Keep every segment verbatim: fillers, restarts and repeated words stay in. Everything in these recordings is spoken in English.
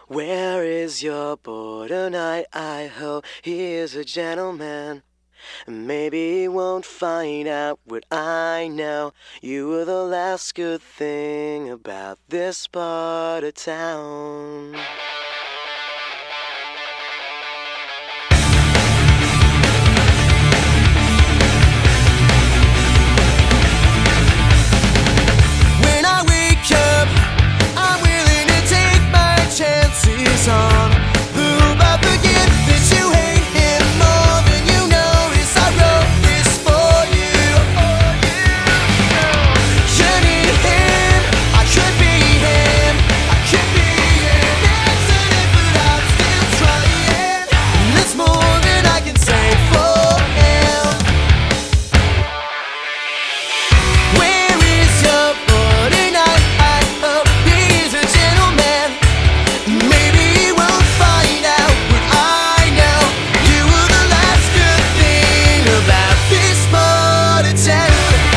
Where is your boy tonight? I hope he is a gentleman. Maybe he won't find out what I know. You were the last good thing about this part of town. When I wake up, I'm willing to take my chances on who I forget that you hate him more than you notice. I wrote this for you. You need him, I could be him, I could be an accident, but I'm still trying. And there's more than I can say for him. Where is your boy tonight? I hope he's a gentleman. Maybe he won't find out what I know. You were the last good thing about this part of town.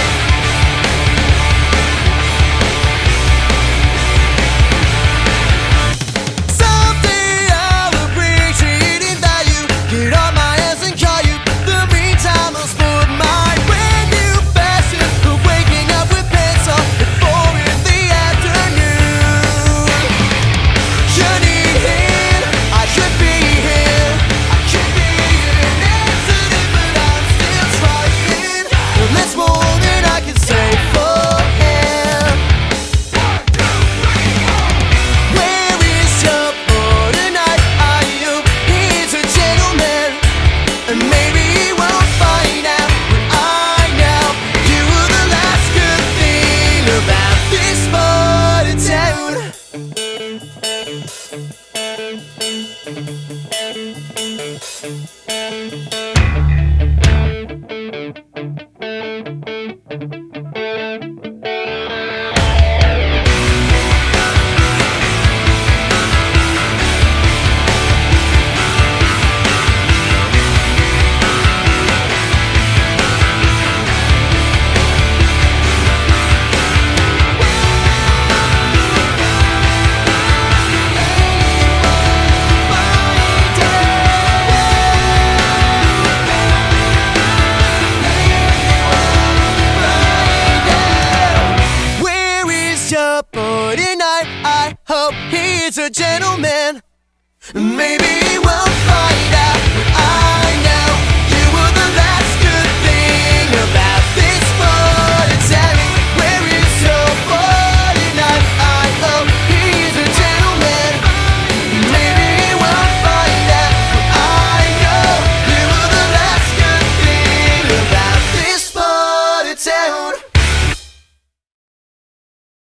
Someday I'll appreciate in value. Get on my ass and call you. The meantime I'll sport my brand new fashion of waking up with pants on at four in the afternoon. You need him, I could be him, I could be an accident, but I'm still trying. And that's more than I can say for him. Where is your boy tonight? I hope he's a gentleman. And maybe he won't find out what I know. You were the last good thing about this part of town. Where is your boy tonight? I hope he's a gentleman. Maybe he won't